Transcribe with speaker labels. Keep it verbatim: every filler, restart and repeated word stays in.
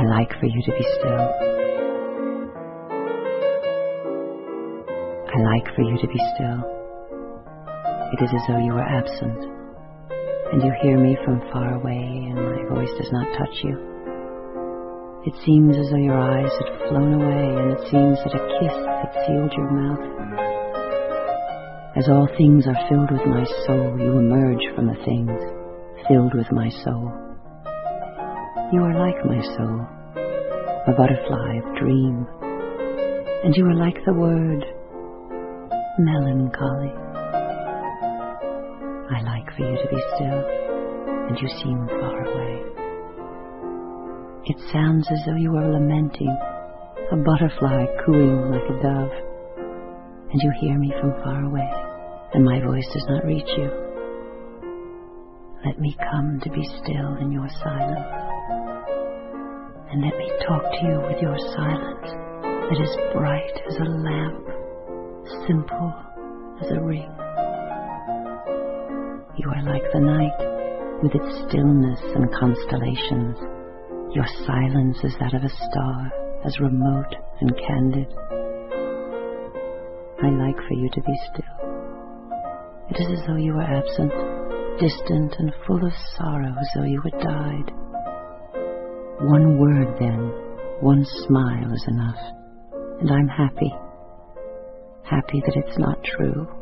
Speaker 1: I like for you to be still. I like for you to be still. It is as though you were absent, and you hear me from far away, and my voice does not touch you. It seems as though your eyes had flown away, and it seems that a kiss had sealed your mouth. As all things are filled with my soul, you emerge from the things filled with my soul. You are like my soul, a butterfly of dream, and you are like the word melancholy. I like for you to be still, and you seem far away. It sounds as though you are lamenting, a butterfly cooing like a dove, and you hear me from far away, and my voice does not reach you. Let me come to be still in your silence, and let me talk to you with your silence that is bright as a lamp, simple as a ring. You are like the night, with its stillness and constellations. Your silence is that of a star, as remote and candid. I like for you to be still. It is as though you were absent, distant and full of sorrow, as though you had died. One word then, one smile is enough, and I'm happy. Happy that it's not true.